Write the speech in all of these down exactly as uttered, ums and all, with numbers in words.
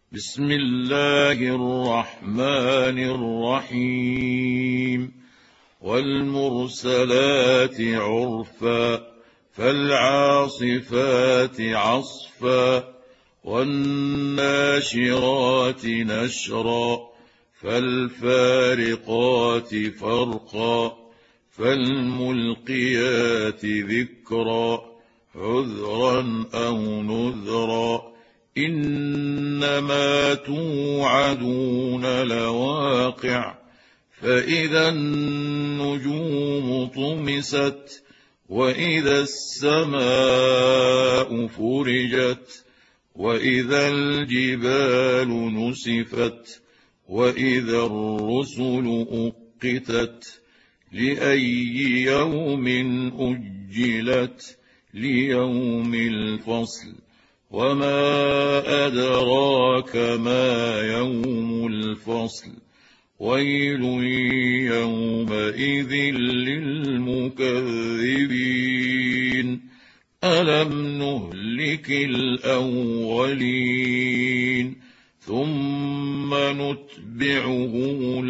بسم الله الرحمن الرحيم والمرسلات عرفا فالعاصفات عصفا والناشرات نشرا فالفارقات فرقا فالملقيات ذكرا عذرا أو نذرا إنما توعدون لواقع فإذا النجوم طمست وإذا السماء فرجت وإذا الجبال نسفت وإذا الرسل أقتت لأي يوم أجلت ليوم الفصل وما أدراك ما يوم الفصل ويل يومئذ للمكذبين ألم نهلك الأولين ثم نتبعهم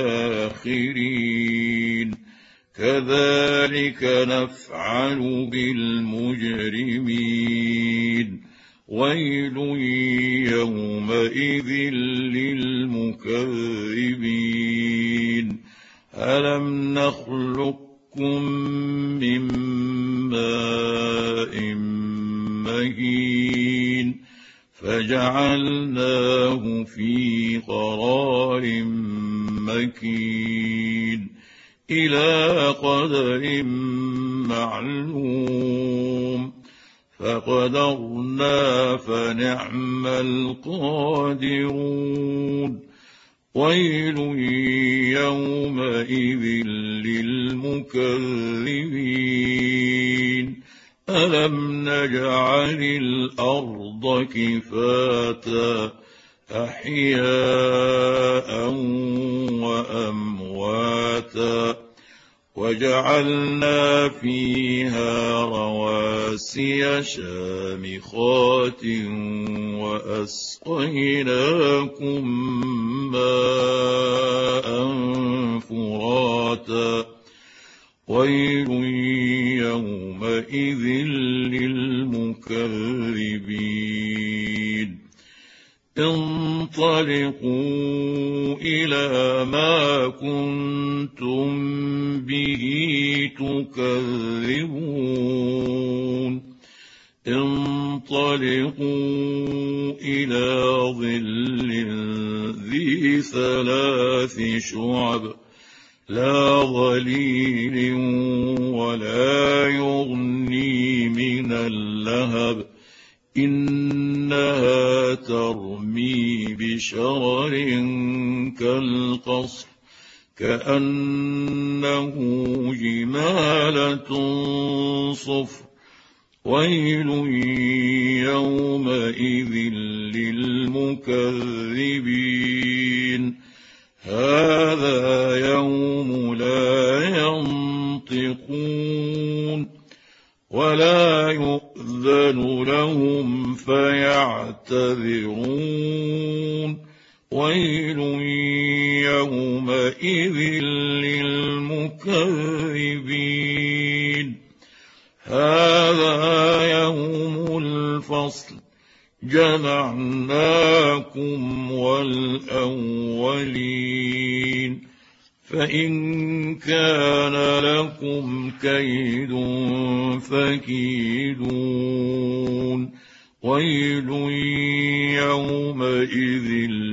الآخرين كذلك نفعل بالمجرمين ويل يومئذ للمكذبين ألم نخلقكم من ماء مهين فجعلناه في قرار مكين إلى قدر معلوم فقدرنا فنعم القادرون ويل يومئذ للمكذبين ألم نجعل الأرض كفاتا أحياء وأمواتا وجعلنا فيها رواسي شامخات وأسقيناكم ماء فراتا ويل يومئذ للمكذبين انطلقوا إلى ما كنتم به تكذبون انطلقوا إلى ظل ذي ثلاث شعب لا ظليل ولا يغني من اللهب إنها ترمي بشرر كالقصر كأنه جمالة صفر ويل يومئذ للمكذبين هذا يوم لا ينطقون ولا يؤذن لهم فيعتذرون ويل يومئذ للمكذبين هذا يوم الفصل جمعناكم والأولين فإن كان لكم كيد فكيدون ويل يومئذ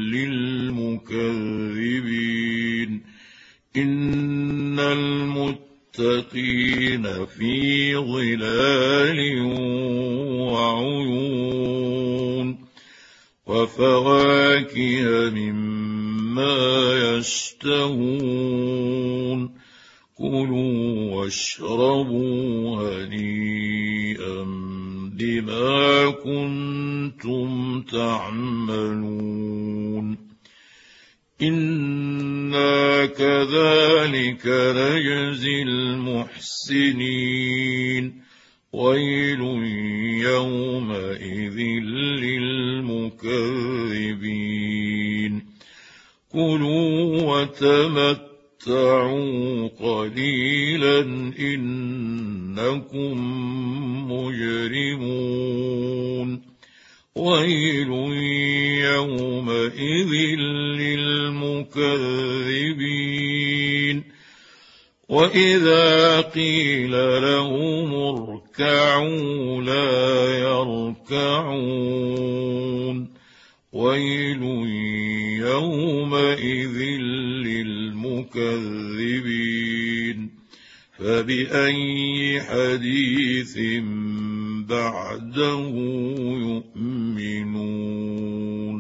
للمكذبين إن المتقين في ظلال وعيون وفواكه مما يشتهون كلوا واشربوا هنيئا بما كنتم تعملون إنا كذلك نجزي المحسنين ويل يومئذ للمكذبين كلوا وتمتعوا قليلا إنكم مجرمون ويل يومئذ للمكذبين وإذا قيل لهم اركعوا لا يركعون ويل يومئذ للمكذبين فبأي حديث بعده يؤمنون